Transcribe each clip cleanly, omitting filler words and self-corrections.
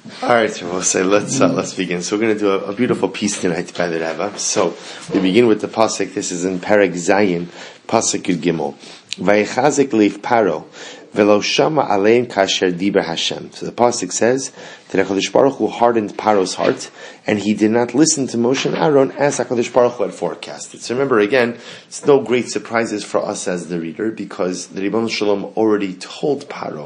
All right, so we'll say let's begin. So we're going to do a beautiful piece tonight by the Rebbe. So we begin with the pasuk. This is in Perek Zayin, pasuk Yud Gimel. Vayichazik leif Paro velo shama aleim kasher diber Hashem. So the pasuk says that HaKadosh Baruch Hu hardened Paro's heart, and he did not listen to Moshe and Aaron as HaKadosh Baruch Hu had forecasted. So remember, again, it's no great surprises for us as the reader, because the Ribbon Shalom already told Paro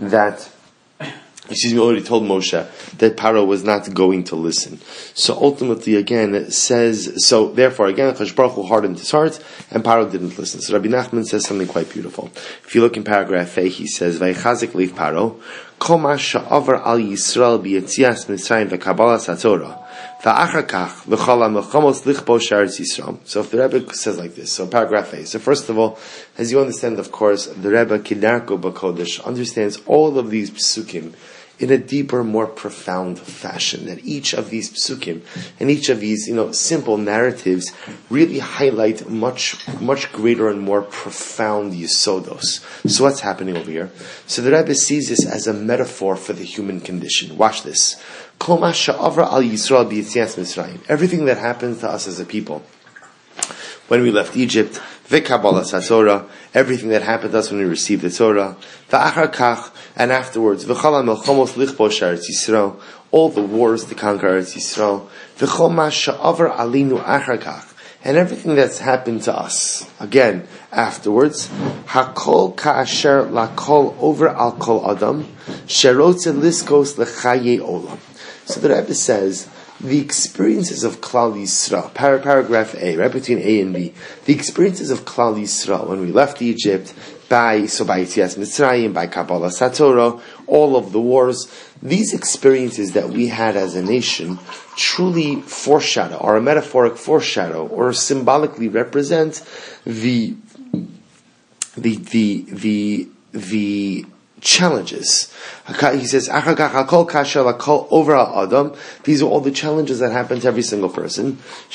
already told Moshe that Paro was not going to listen. So ultimately, again, it says, so therefore, again, HaKadosh Baruch Hu hardened his heart, and Paro didn't listen. So Rabbi Nachman says something quite beautiful. If you look in paragraph A, he says, Vayichazik leif Paro, Kol ma she'avar al Yisrael b'yetzias Mitzrayim v'kabalas haTorah, v'achar kach v'chol ha'melchamos lichbo she'eretz Yisrael. So if the Rebbe says like this, so paragraph A. So first of all, as you understand, of course, the Rebbe Kedarko B'Kodesh understands all of these psukim in a deeper, more profound fashion. That each of these psukim and each of these, simple narratives really highlight much greater and more profound yisodos. So what's happening over here? So the Rebbe sees this as a metaphor for the human condition. Watch this. Everything that happens to us as a people, when we left Egypt, v'kabalas haTorah, everything that happened to us when we received the Torah, v'achar kach, and afterwards, v'chol ha'melchamos lichbo she'eretz Yisrael, all the wars to conquer Eretz Yisrael, v'chol ma she'avar alinu achar kach, and everything that's happened to us, again, afterwards, hakol ka'asher lakol over al kol adam, she'rotze liskos lechaye olam. So the Rebbe says, the experiences of Klal Yisrael, paragraph A, right between A and B, the experiences of Klal Yisrael when we left Egypt, by Yetzias Mitzrayim, by Kabbalas HaTorah, all of the wars, these experiences that we had as a nation truly foreshadow, or a metaphoric foreshadow, or symbolically represent the challenges. He says, over Adam. These are all the challenges that happen to every single person.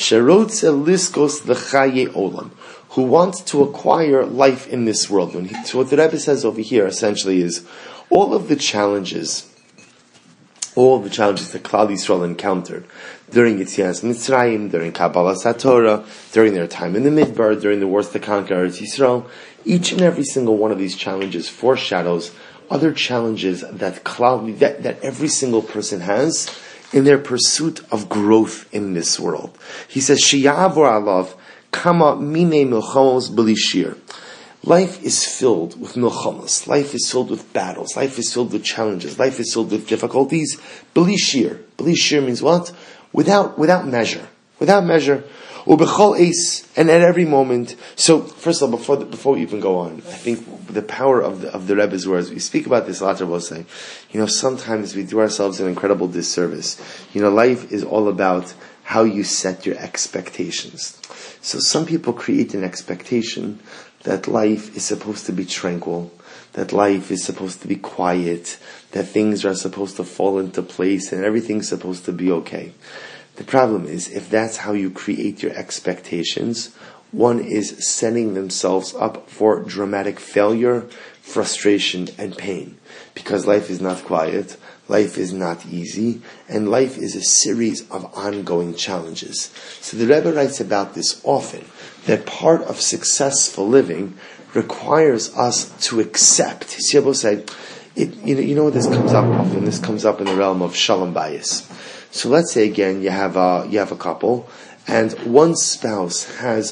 Who wants to acquire life in this world. So what the Rebbe says over here essentially is all of the challenges that Klal Yisrael encountered during Yetzias Mitzrayim, during Kabbalas HaTorah, during their time in the Midbar, during the wars to conquer Eretz Yisrael, each and every single one of these challenges foreshadows other challenges that every single person has in their pursuit of growth in this world. He says, Shiyavor alav kama mine milchamos b'lishir. Life is filled with milchamos. Life is filled with battles. Life is filled with challenges. Life is filled with difficulties. B'lishir. B'lishir means what? Without measure. Without measure. Ubechol ace, and at every moment. So, first of all, before we even go on, I think the power of the Rebbe's words, we speak about this a lot, Rabbi say, sometimes we do ourselves an incredible disservice. Life is all about how you set your expectations. So some people create an expectation that life is supposed to be tranquil, that life is supposed to be quiet, that things are supposed to fall into place, and everything's supposed to be okay. The problem is, if that's how you create your expectations, one is setting themselves up for dramatic failure, frustration, and pain. Because life is not quiet, life is not easy, and life is a series of ongoing challenges. So the Rebbe writes about this often, that part of successful living requires us to accept. See, I will say, this comes up often. This comes up in the realm of shalom bayis. So let's say again you have a couple, and one spouse has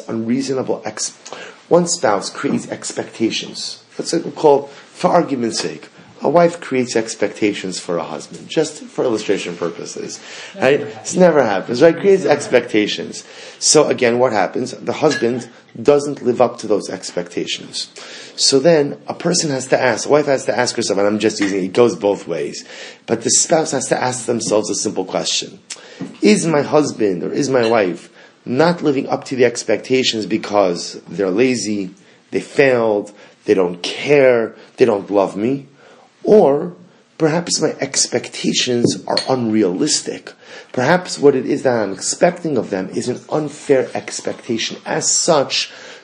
one spouse creates expectations. Let's say we'll call, for argument's sake, a wife creates expectations for a husband, just for illustration purposes. Right? This never happens, right? Creates expectations. So again, what happens? The husband doesn't live up to those expectations. So then, a wife has to ask herself, and I'm just using it goes both ways, but the spouse has to ask themselves a simple question. Is my husband or is my wife not living up to the expectations because they're lazy, they failed, they don't care, they don't love me? Or perhaps my expectations are unrealistic. Perhaps what it is that I'm expecting of them is an unfair expectation. As such,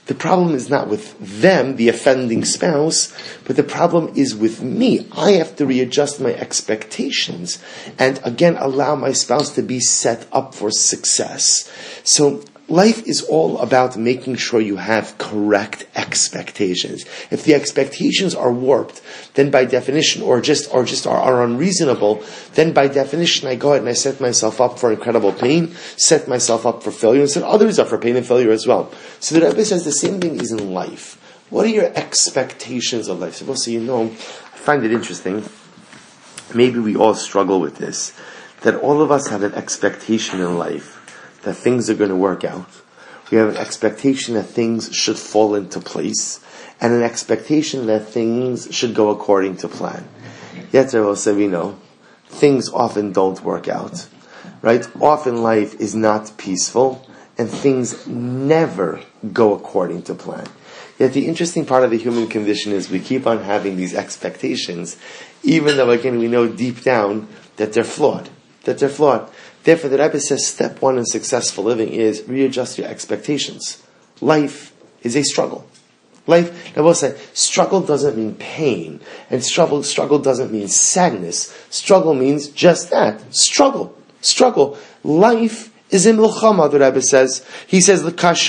The problem is not with them, the offending spouse, but the problem is with me. I have to readjust my expectations and again allow my spouse to be set up for success. So life is all about making sure you have correct expectations. If the expectations are warped, then by definition, or just are unreasonable, then by definition I go ahead and I set myself up for incredible pain, set myself up for failure, and set others up for pain and failure as well. So the Rebbe says the same thing is in life. What are your expectations of life? So I find it interesting, maybe we all struggle with this, that all of us have an expectation in life that things are going to work out. We have an expectation that things should fall into place, and an expectation that things should go according to plan. Yet, we know, things often don't work out. Right? Often life is not peaceful, and things never go according to plan. Yet the interesting part of the human condition is we keep on having these expectations, even though, again, we know deep down that they're flawed. Therefore, the Rebbe says step one in successful living is readjust your expectations. Life is a struggle. Struggle doesn't mean pain, and struggle doesn't mean sadness. Struggle means just that. Struggle. Life is in milchama, the Rebbe says. He says,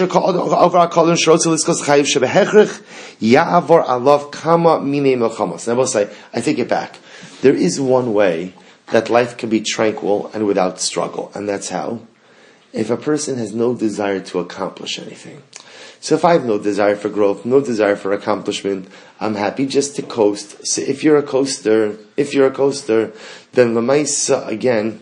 I take it back. There is one way that life can be tranquil and without struggle. And that's how? If a person has no desire to accomplish anything. So if I have no desire for growth, no desire for accomplishment, I'm happy just to coast. So if you're a coaster, then Lamaisa again,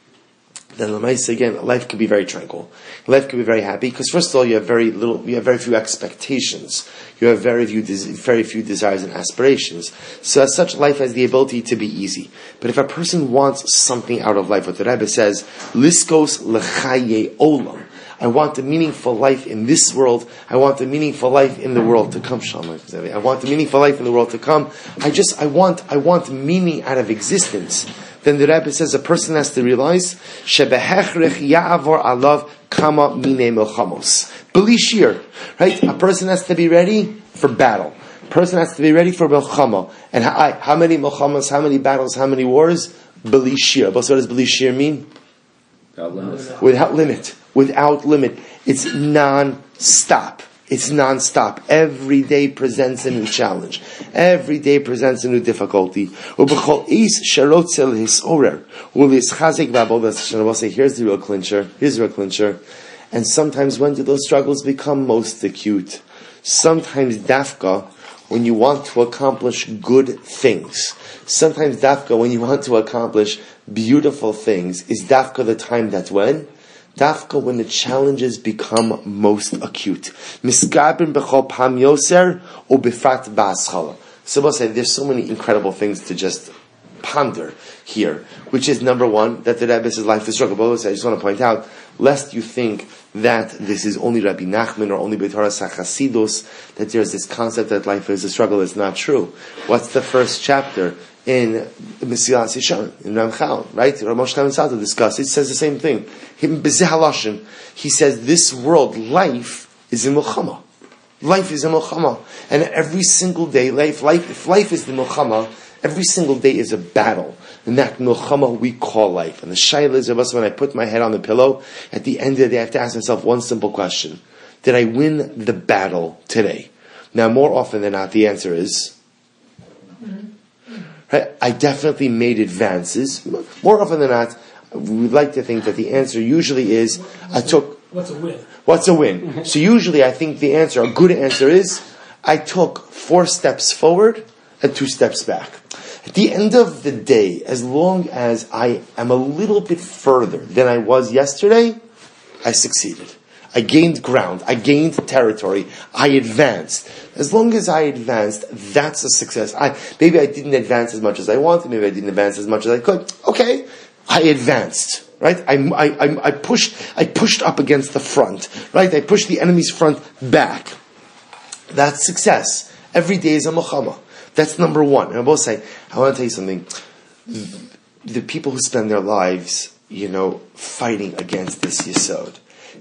life can be very tranquil. Life can be very happy, because first of all, you have very few expectations. You have very few desires and aspirations. So as such, life has the ability to be easy. But if a person wants something out of life, what the Rebbe says, Liskos lechaye olam. I want a meaningful life in this world. I want a meaningful life in the world to come. I want a meaningful life in the world to come. I want meaning out of existence. Then the Rebbe says a person has to realize shebehechrich ya'avor alav kama mine milchamos. Belishir, right? A person has to be ready for battle. A person has to be ready for milchama. And how many milchamas, how many battles, how many wars? Belishir. But what does belishir mean? Without limit. It's non-stop. Every day presents a new challenge. Every day presents a new difficulty. Here's the real clincher. And sometimes when do those struggles become most acute? Sometimes dafka, when you want to accomplish good things. Sometimes dafka, when you want to accomplish beautiful things, is dafka the time that's when? Dafka, when the challenges become most acute. Misgabin b'chol pam yoser or b'frat ba'aschala. So we'll say there's so many incredible things to just ponder here, which is number one, that the Rebbe says life is struggle. But I just want to point out, lest you think that this is only Rabbi Nachman or only B'Torah Chasidus, that there's this concept that life is a struggle. It's not true. What's the first chapter in Mesilas Yesharim, in Ramchal, right? Ramosh Chaim Sato discussed. It says the same thing. He says this world, life is in Milchama. Life is in Milchama. And every single day, if life is the Milchama, every single day is a battle. And that Milchama we call life. And the Shaila is, when I put my head on the pillow, at the end of the day I have to ask myself one simple question. Did I win the battle today? Now, more often than not, the answer is, I definitely made advances. More often than not, we'd like to think that the answer usually is, What's a win? So usually I think a good answer is, I took 4 steps forward and 2 steps back. At the end of the day, as long as I am a little bit further than I was yesterday, I succeeded. I gained ground. I gained territory. I advanced. As long as I advanced, that's a success. Maybe I didn't advance as much as I wanted. Maybe I didn't advance as much as I could. Okay, I advanced. Right? I pushed up against the front. Right? I pushed the enemy's front back. That's success. Every day is a milchama. That's number one. And I will say, I want to tell you something. The people who spend their lives, fighting against this yesod,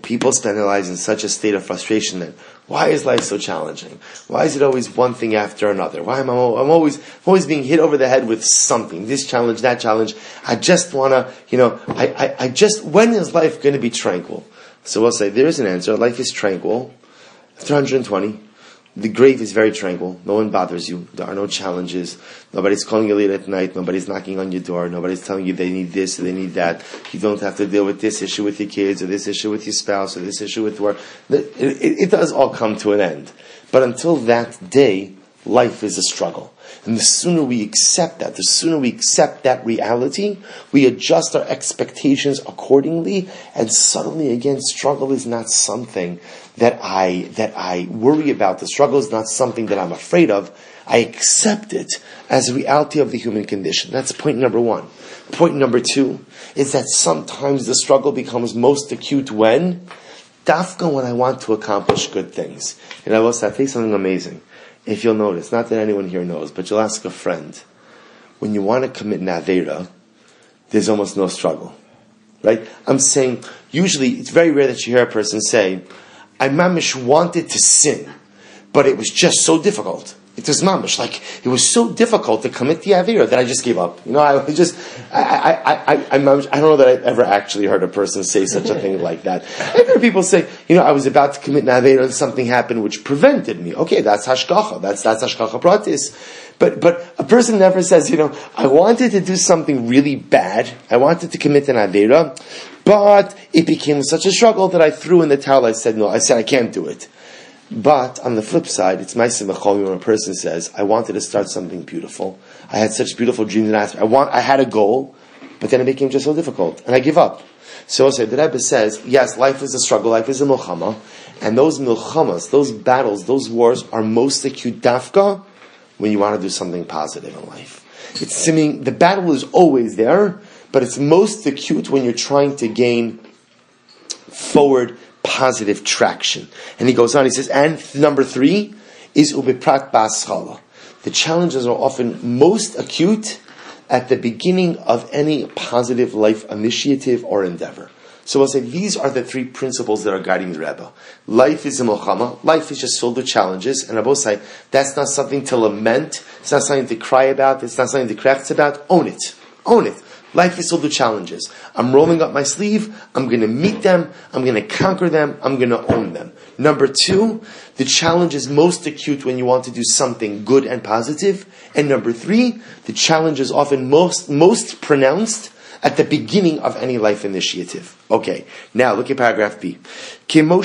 people spend their lives in such a state of frustration that, why is life so challenging? Why is it always one thing after another? Why am I'm always being hit over the head with something? This challenge, that challenge. I just wanna, when is life going to be tranquil? So we'll say, there is an answer. Life is tranquil. After 120, the grave is very tranquil. No one bothers you. There are no challenges. Nobody's calling you late at night. Nobody's knocking on your door. Nobody's telling you they need this or they need that. You don't have to deal with this issue with your kids or this issue with your spouse or this issue with work. It does all come to an end. But until that day, life is a struggle. And the sooner we accept that, the sooner we accept that reality, we adjust our expectations accordingly, and suddenly again, struggle is not something that I worry about. The struggle is not something that I'm afraid of. I accept it as a reality of the human condition. That's point number one. Point number two is that sometimes the struggle becomes most acute when I want to accomplish good things. And I will say, I'll tell you something amazing. If you'll notice, not that anyone here knows, but you'll ask a friend, when you want to commit an Aveira, there's almost no struggle. Right? I'm saying, usually, it's very rare that you hear a person say, I mamish wanted to sin, but it was just so difficult. It was mamish, it was so difficult to commit the Aveira that I just gave up. I don't know that I've ever actually heard a person say such a thing like that. I've heard people say, I was about to commit an Aveira and something happened which prevented me. Okay, that's hashgacha. That's hashgacha pratis. But a person never says, I wanted to do something really bad. I wanted to commit an Aveira, but it became such a struggle that I threw in the towel. I said, no, I can't do it. But on the flip side, it's ma'aseh b'chol when a person says, I wanted to start something beautiful. I had such beautiful dreams and I had a goal, but then it became just so difficult, and I give up. So the Rebbe says, yes, life is a struggle, life is a milchama, and those milchamas, those battles, those wars are most acute dafka when you want to do something positive in life. It's seeming the battle is always there, but it's most acute when you're trying to gain forward positive traction. And he goes on, he says, and number 3 is ubiprat ba'aschala. The challenges are often most acute at the beginning of any positive life initiative or endeavor. So we'll say these are the 3 principles that are guiding the Rebbe. Life is a milchama. Life is just filled with challenges. And Rebbe say that's not something to lament. It's not something to cry about. It's not something to craft about. Own it. Own it. Life is filled with challenges. I'm rolling up my sleeve. I'm going to meet them. I'm going to conquer them. I'm going to own them. Number 2, the challenge is most acute when you want to do something good and positive. And number 3, the challenge is often most pronounced at the beginning of any life initiative. Okay, now look at paragraph B. So we'll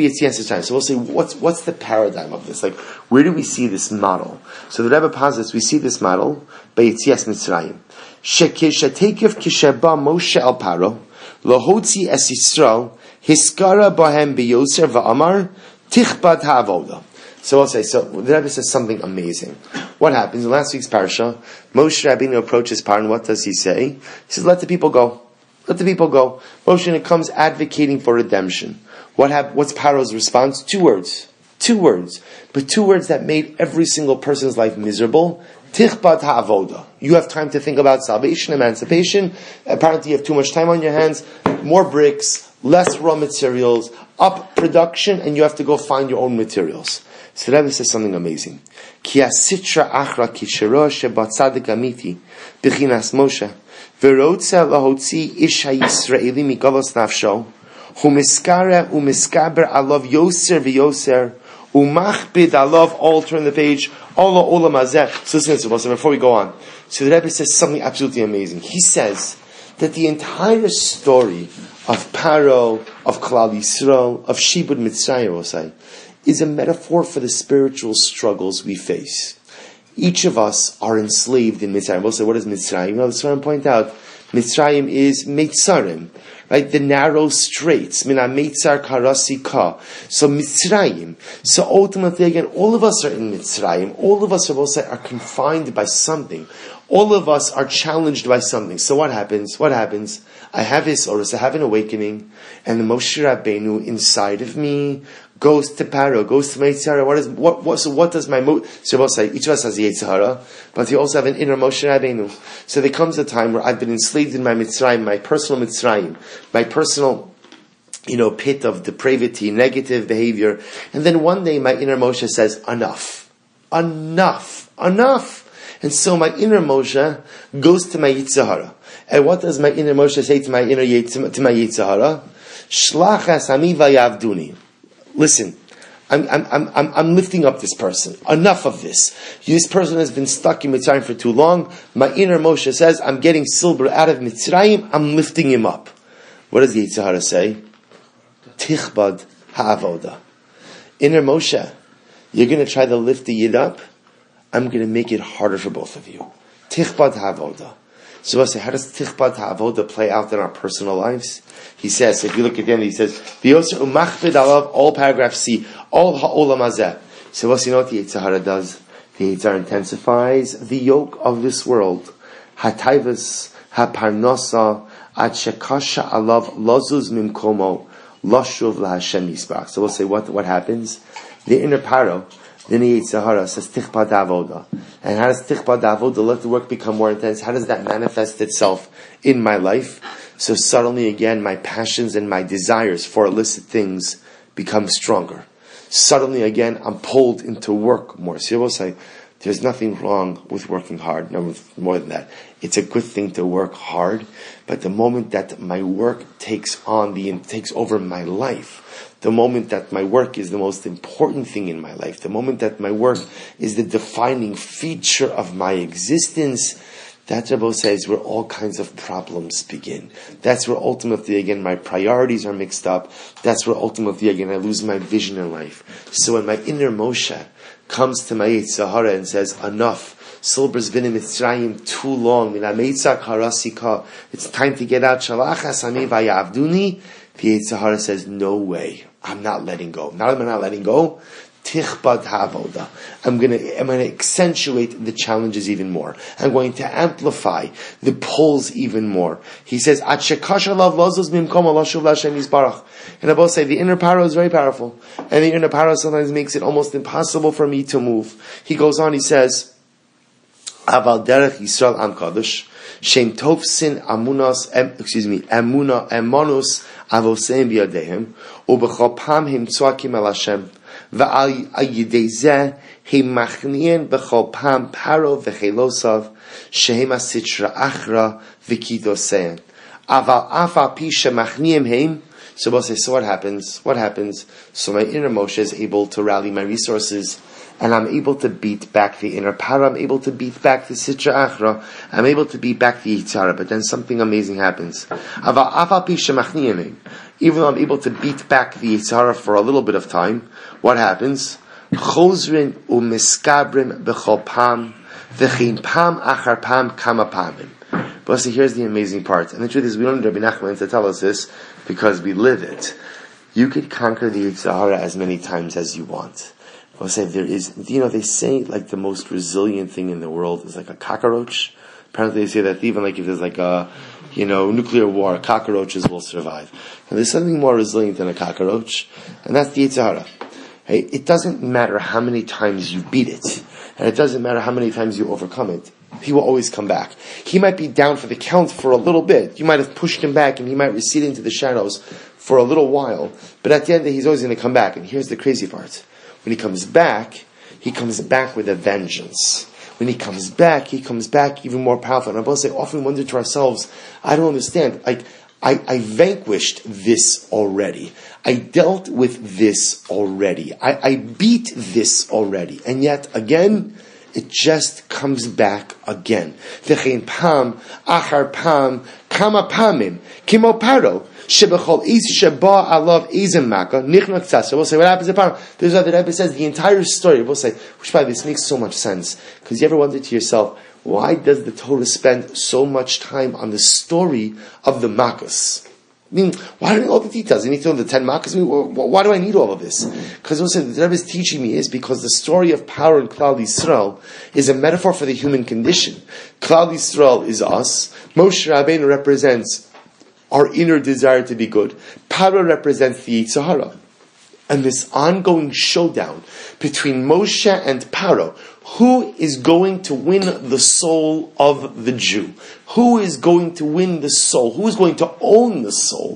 say, what's the paradigm of this? Where do we see this model? So the Rebbe posits, we see this model by Yetzias Mitzrayim. Shekeshatekev kisheba Moshe al Paro, lohotzi es Yisrael, hiskara bahem beyoser va'amar, tichbad ha'avoda. So the Rebbe says something amazing. What happens? In last week's parsha, Moshe Rabbeinu approaches Paro, and what does he say? He says, let the people go. Let the people go. Moshe comes advocating for redemption. What's Paro's response? 2 words. 2 words. But 2 words that made every single person's life miserable. Tichbat ha'avoda. You have time to think about salvation, emancipation. Apparently you have too much time on your hands. More bricks, less raw materials, up production, and you have to go find your own materials. So the Rebbe says something amazing. Ki asitra achra kishero shebatzadik amiti b'chinas Moshe v'rotza lahotzi ish ha'Yisraeli migalos nafsho humiskara umiskaber alav yoser v'yoser umachbid alav. All turn the page. Ola ola mazeh. So listen, before we go on. So the Rebbe says something absolutely amazing. He says that the entire story of Paro, of Klal Yisrael, of Shibud Mitzrayim, we'll say, is a metaphor for the spiritual struggles we face. Each of us are enslaved in Mitzrayim. We'll say, what is Mitzrayim? The Svarim point out, Mitzrayim is Meitzarim, right? The narrow straits. Mina Meitzar Karasi Ka. So Mitzrayim. So ultimately, again, all of us are in Mitzrayim. All of us are confined by something. All of us are challenged by something. So what happens? I have this, or I have an awakening, and the Moshe Rabbeinu inside of me goes to Paro, goes to Meitzara. What does my so we'll say each of us has a Yetzirah, but you also have an inner Moshe Rabbeinu. So there comes a time where I've been enslaved in my Mitzrayim, my personal Mitzrayim, my personal pit of depravity, negative behavior. And then one day my inner Moshe says, enough. And so my inner Moshe goes to my Yetzer Hara. And what does my inner Moshe say to my Yetzer Hara? Shlach es ami vayavduni. Listen, I'm lifting up this person. Enough of this. This person has been stuck in Mitzrayim for too long. My inner Moshe says, I'm getting silver out of Mitzrayim. I'm lifting him up. What does the Yetzer Hara say? Tichbad ha'avoda. Inner Moshe, you're going to try to lift the Yid up. I'm going to make it harder for both of you. Tichbad ha'avoda. So I say, how does Tichbad ha'avoda play out in our personal lives? He says, if you look at the end, he says, all paragraph C, all ha'olam hazeh. So what's you know what the Yetzer Hara does? The Yetzer Hara intensifies the yoke of this world. Ha'taivas, ha'parnosa, ad shekasha alav lozuz mimkomo, lashuv laHashem yisbarach. So we'll say, what happens? The inner paro, the Yetzer Hara says, Tichbad ha'avoda. And how does Tichbad ha'avoda let the work become more intense? How does that manifest itself in my life? So suddenly again, my passions and my desires for illicit things become stronger. Suddenly again, I'm pulled into work more. So you will say, there's nothing wrong with working hard. No, more than that. It's a good thing to work hard. But the moment that my work takes over my life, the moment that my work is the most important thing in my life, the moment that my work is the defining feature of my existence, that's Rabbi says where all kinds of problems begin. That's where ultimately again my priorities are mixed up. That's where ultimately again I lose my vision in life. So when my inner Moshe comes to my Yetzer Hara and says, enough, Silber's been in Mitzrayim too long, it's time to get out, Shalachas ami vayavduni, the Yetzer Hara says, no way, I'm not letting go. Not am I not letting go, Tichbad ha'avoda. I'm going to accentuate the challenges even more. I'm going to amplify the pulls even more. He says, Ad shekasha lav lozuz mimkom alashuv laHashem yisbarach. And I both say the inner power is very powerful, and the inner power sometimes makes it almost impossible for me to move. He goes on. He says, Aval derech Yisrael am kadosh shem tovsin amuna emonus avoseim biyadehem ubechol pam him tzoakim el Hashem. V'al yidei zeh he machnien b'chol pam paro v'chelosav shehem asitra achra v'kidosein. Aval afa pi shemachniem heim. So we'll say, so what happens? What happens? So my inner Moshe is able to rally my resources, and I'm able to beat back the inner paro. I'm able to beat back the sitra achra. I'm able to beat back the Yetzer Hara. But then something amazing happens. Aval afa pi shemachniem heim. Even though I'm able to beat back the Yetzer Hara for a little bit of time, what happens? Chozrin u'miskabrim b'chol pam v'chein pam achar pam kama pamim. But see, here's the amazing part. And the truth is, we don't need Rabbi Nachman to tell us this because we live it. You could conquer the Yetzer Hara as many times as you want. But say there is, they say like the most resilient thing in the world is like a cockroach. Apparently they say that even like if there's like a nuclear war, cockroaches will survive. And there's something more resilient than a cockroach, and that's the Yetzer Hara. Hey, it doesn't matter how many times you beat it, and it doesn't matter how many times you overcome it. He will always come back. He might be down for the count for a little bit. You might have pushed him back, and he might recede into the shadows for a little while. But at the end of the day, he's always going to come back. And here's the crazy part. When he comes back with a vengeance. When he comes back even more powerful. And I both say, often wonder to ourselves, I don't understand. I vanquished this already. I dealt with this already. I beat this already. And yet, again, it just comes back again. V'chein pam, achar pam, kama pamim, kimo paro, shebechol is sheba alav izim maka, nichnak tzasa. We'll say, what happens to paro? There's what the Rebbe says, the entire story. We'll say, which by this makes so much sense. Because you ever wonder to yourself, why does the Torah spend so much time on the story of the Makkos? I mean, why do I need all the details? I need to know the 10 Makkos? Why do I need all of this? Because what the Rebbe is teaching me is because the story of power in Klal Yisrael is a metaphor for the human condition. Klal Yisrael is us. Moshe Rabbeinu represents our inner desire to be good. Paro represents the Yetzer Hara. And this ongoing showdown between Moshe and Paro, who is going to win the soul of the Jew? Who is going to win the soul? Who is going to own the soul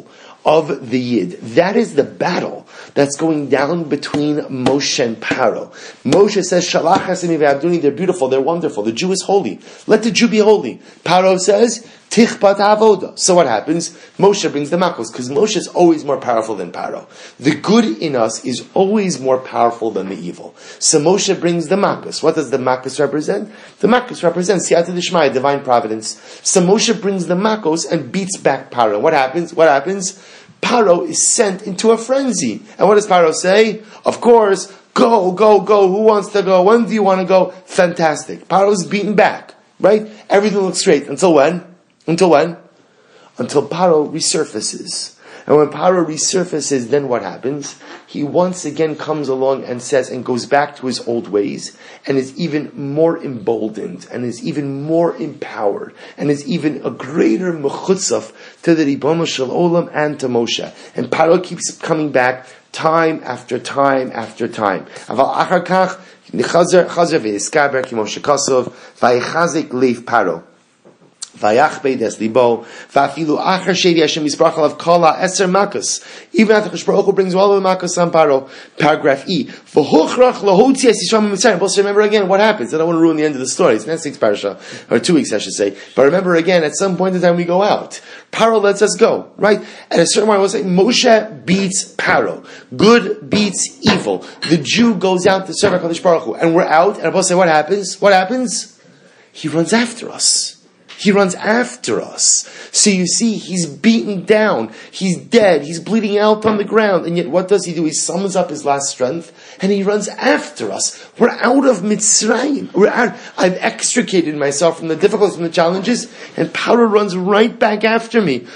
of the Yid. That is the battle that's going down between Moshe and Paro. Moshe says, Shalach hasemi ve'abduni, they're beautiful, they're wonderful, the Jew is holy. Let the Jew be holy. Paro says, Tichpat avoda. So what happens? Moshe brings the makos, because Moshe is always more powerful than Paro. The good in us is always more powerful than the evil. So Moshe brings the makos. What does the makos represent? The makos represents Siyata Dishmaya, divine providence. So Moshe brings the makos and beats back Paro. What happens? Paro is sent into a frenzy. And what does Paro say? Of course, go. Who wants to go? When do you want to go? Fantastic. Paro's beaten back. Right? Everything looks great. Until when? Until Paro resurfaces. And when Paro resurfaces, then what happens? He once again comes along and says, and goes back to his old ways, and is even more emboldened, and is even more empowered, and is even a greater mechutzaf to the Ribono Shel Olam and to Moshe. And Paro keeps coming back time after time after time. Aval achar kach, chazer ve'eskaber ki Moshe Kosov, vayichazik leif Paro. Vayachbe des libo, vafilu achar shevi Hashem yisbarach alav kala eser makas. Even after Hakadosh Baruch Hu brings all of the makas on Paro. Paragraph E. V'hochrach lahotzi es Yisrael mitzrayim. But remember again what happens. I don't want to ruin the end of the story. It's next week's parasha, or 2 weeks I should say. But remember again, at some point in time we go out. Paro lets us go, right? At a certain point, we'll say Moshe beats Paro. Good beats evil. The Jew goes out to serve Hakadosh Baruch Hu, and we're out. And we'll say, what happens? What happens? He runs after us. He runs after us. So you see, he's beaten down. He's dead. He's bleeding out on the ground. And yet what does he do? He summons up his last strength and he runs after us. We're out of Mitzrayim. We're out. I've extricated myself from the difficulties, from the challenges, and Paro runs right back after me.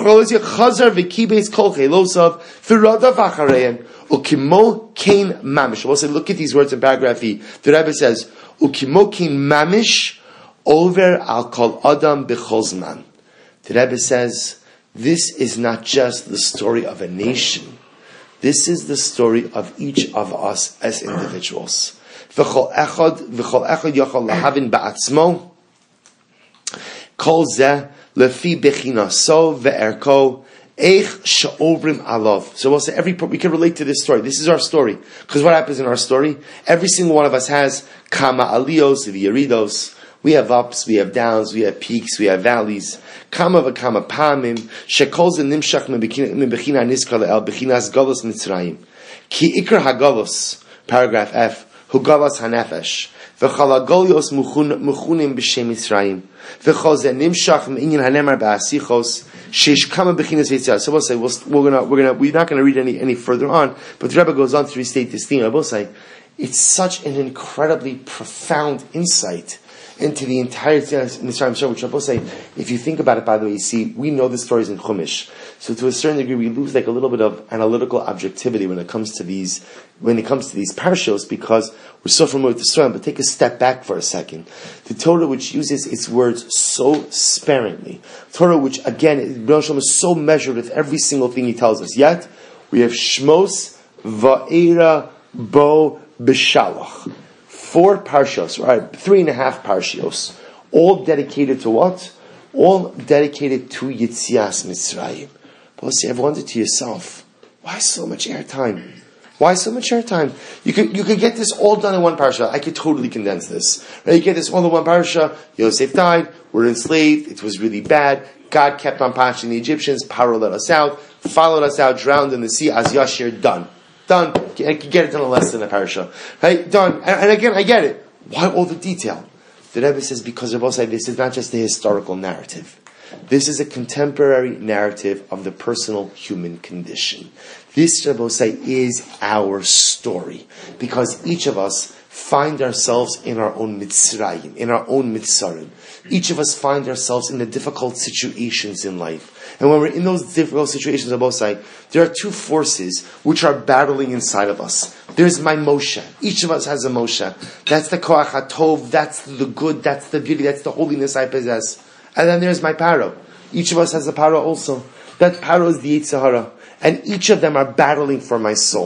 We'll say, look at these words in paragraph E. The Rebbe says, Ukimo kein mamish over al kol adam b'chol zman. The Rebbe says, this is not just the story of a nation. This is the story of each of us as individuals. V'chol echad yochol lahavin ba'atzmo kol zeh lefi bechinaso ve'erko eich she'ovrim alav. So we'll say we can relate to this story. This is our story. Because what happens in our story? Every single one of us has kama aliyos v'yeridos. We have ups, we have downs, we have peaks, we have valleys. Kama v'kama pamim, shekol ze nimshach mebechina niskar le'el, bechinas galos mitzrayim. Ki ikar hagalos, paragraph F, hu galos hanefesh, v'chal hagolios muchunim b'shem Mitzrayim, v'chol ze nimshach m'inyan hanemar ba'asichos, sheish kama bechinas v'yitzah. So we'll say, we're not going to read any further on, but the Rebbe goes on to restate this theme. I will say, it's such an incredibly profound insight into the entire Mitzrayim story, which I will say, if you think about it, by the way, you see, we know the stories in Chumash. So to a certain degree, we lose like a little bit of analytical objectivity when it comes to these parashos, because we're so familiar with the story. But take a step back for a second. The Torah, which uses its words so sparingly, Torah, which again, Rebbe Shalom is so measured with every single thing he tells us. Yet we have Shmos Va'era Bo B'Shalach. 4 parshos, right? 3.5 parshios, all dedicated to what? All dedicated to Yitzias Mitzrayim. But let's say, ever wondered to yourself, why so much airtime? Why so much airtime? You could get this all done in one parsha. I could totally condense this. Right? You get this all in one parsha. Yosef died. We're enslaved. It was really bad. God kept on punishing the Egyptians. Paro let us out, followed us out, drowned in the sea. As Yashir, done. Done. I can get it done in less than a parasha. Right? Done. And again, I get it. Why all the detail? The Rebbe says, because Rebbe said this is not just a historical narrative. This is a contemporary narrative of the personal human condition. This, Rebbe say, is our story. Because each of us find ourselves in our own Mitzrayim, in our own Mitzarim. Each of us find ourselves in the difficult situations in life. And when we're in those difficult situations on both sides, there are 2 forces which are battling inside of us. There's my Moshe. Each of us has a Moshe. That's the Koach HaTov, that's the good, that's the beauty, that's the holiness I possess. And then there's my Paro. Each of us has a Paro also. That Paro is the Yetzer Hara. And each of them are battling for my soul.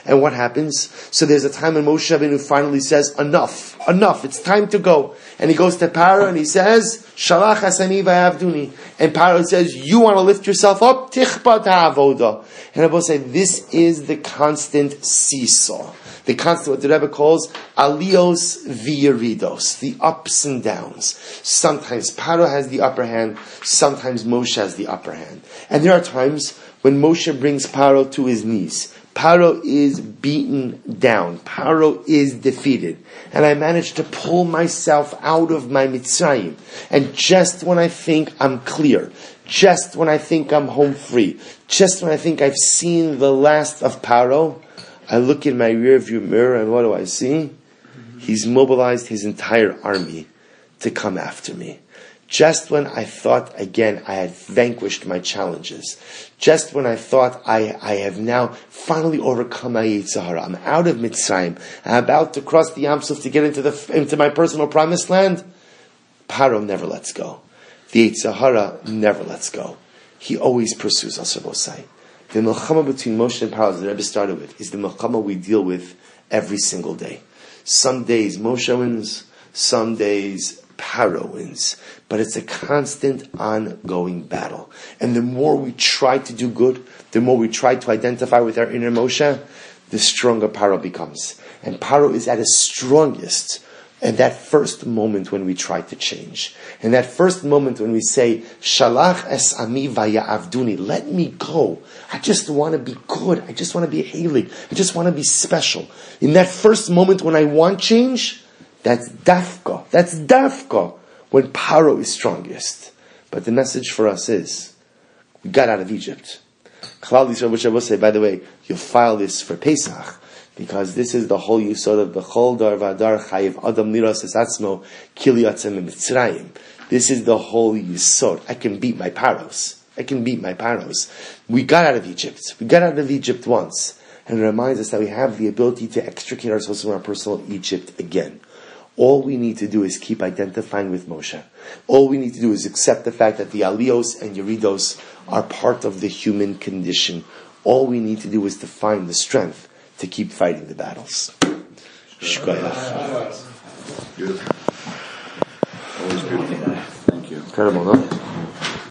And what happens? So there's a time when Moshe Rabbeinu finally says, enough, it's time to go. And he goes to Paro and he says, Shalach asani v'yavduni. And Paro says, you want to lift yourself up? Tichpa ta'avoda. And I will say, this is the constant seesaw. The constant, what the Rebbe calls, aliyos v'yeridos, the ups and downs. Sometimes Paro has the upper hand, sometimes Moshe has the upper hand. And there are times when Moshe brings Paro to his knees. Paro is beaten down. Paro is defeated. And I managed to pull myself out of my Mitzrayim. And just when I think I'm clear, just when I think I'm home free, just when I think I've seen the last of Paro, I look in my rearview mirror and what do I see? He's mobilized his entire army to come after me. Just when I thought, again, I had vanquished my challenges, just when I thought I have now finally overcome my Yetzer Hara, I'm out of Mitzrayim, I'm about to cross the Yam Suf to get into my personal promised land, Paro never lets go. The Yetzer Hara never lets go. He always pursues us, Rabbosai. The Milchama between Moshe and Paro, the Rebbe started with, is the Milchama we deal with every single day. Some days Moshe wins, some days Paro wins. But it's a constant, ongoing battle. And the more we try to do good, the more we try to identify with our inner Moshe, the stronger Paro becomes. And Paro is at his strongest at that first moment when we try to change. And that first moment when we say, Shalach es ami vayavduni, let me go. I just want to be good. I just want to be a Helig. I just want to be special. In that first moment when I want change, that's dafka. When Paro is strongest. But the message for us is, we got out of Egypt. Klal Yisrael, which I will say, by the way, you'll file this for Pesach, because this is the whole yisod of Bechol Dar Vadar Chayiv Adam Liras Es Atzmo Kili Yatzem Mitzrayim. This is the whole yisod. I can beat my Paros. We got out of Egypt. We got out of Egypt once. And it reminds us that we have the ability to extricate ourselves from our personal Egypt again. All we need to do is keep identifying with Moshe. All we need to do is accept the fact that the aliyos and yeridos are part of the human condition. All we need to do is to find the strength to keep fighting the battles. Shkoyach. Beautiful. Always beautiful. Thank you. Incredible, no?